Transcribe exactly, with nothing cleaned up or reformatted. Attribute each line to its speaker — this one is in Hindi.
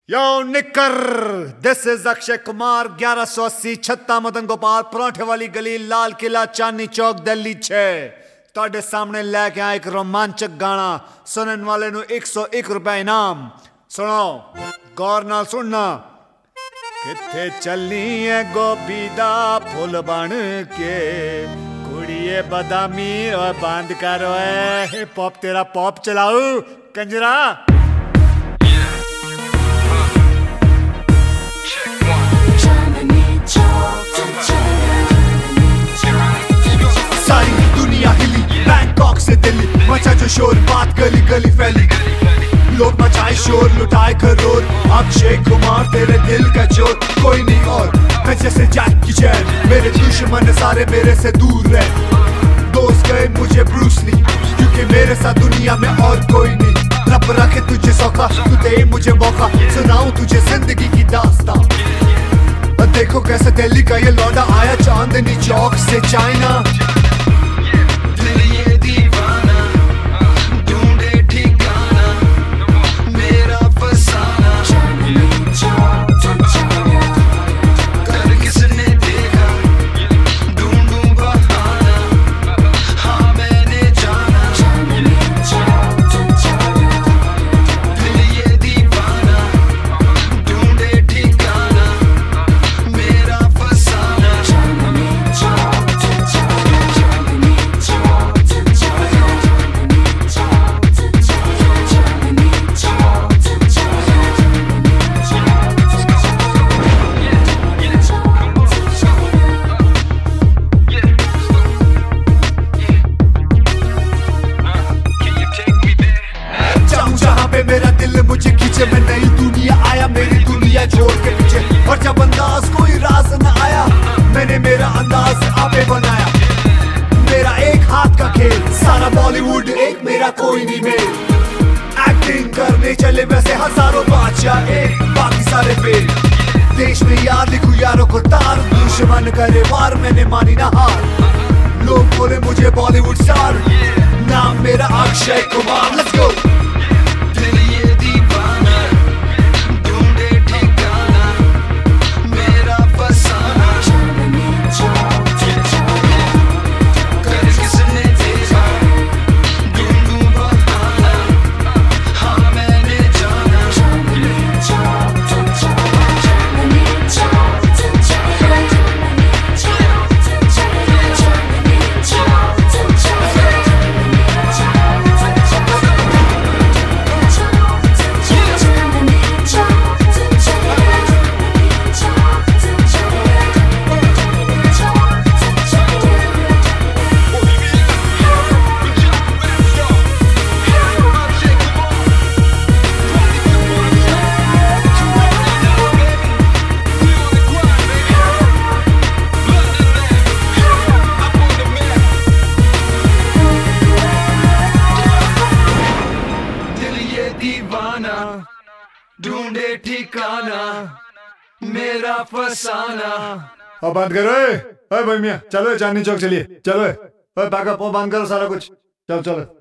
Speaker 1: यो निकर, दिस इज अक्षय कुमार। ग्यारह सौ अस्सी छत्ता मदन गोपाल, पराठे वाली गली, लाल किला, चांदनी चौक, दिल्ली छे। तुहाडे सामने लैके आया एक रोमांचक गाना। सुनने वाले नू एक सौ एक रुपया इनाम। सुनो, गौर नाल सुनना। किथे चलनी है गोभी दा फुल बन के, कुड़िए बदामी और बंद करो हिप हॉप, तेरा पॉप चलाऊ कंजरा। सारी दुनिया हिली, बैंकॉक से दिल्ली, मचा जो शोर, बात गली गली फैली। लोग मचाए शोर, लुटाए करोड़। अक्षय कुमार तेरे दिल का चोर, कोई नहीं और। मैं जैसे जैकी चैन, मेरे दुश्मन सारे मेरे से दूर रहे। दोस्त गए मुझे ब्रूस ली, क्योंकि मेरे साथ दुनिया में और कोई नहीं। रब रखे तुझे सौखा, तू दे मुझे मौका, सुनाऊं तुझे जिंदगी की दास्तां। देखो कैसे दिल्ली का ये लौंडा आया चांदनी चौक से चाइना। मेरा दिल मुझे खींचे, मैं नई दुनिया आया, मेरी दुनिया छोड़ के पीछे। और जब अंदाज कोई राज न आया, मैंने मेरा अंदाज आपे बनाया। मेरा एक हाथ का खेल, सारा बॉलीवुड एक, मेरा कोई नहीं मेल। एक्टिंग करने चले वैसे हजारों बादशाह, एक बाकी सारे फेल। देश में याद लिखूं यारों को तार, दुश्मन करे वार, मैंने मानी ना हार। लोग बोले मुझे बॉलीवुड स्टार, नाम मेरा अक्षय कुमार। Let's go. दीवाना ढूंढे ठिकाना, मेरा फसाना। अब बंद करो। ए भाई मियां, चलो चांदनी चौक चलिए, चलो। बैकअप बंद करो सारा कुछ, चलो चलो।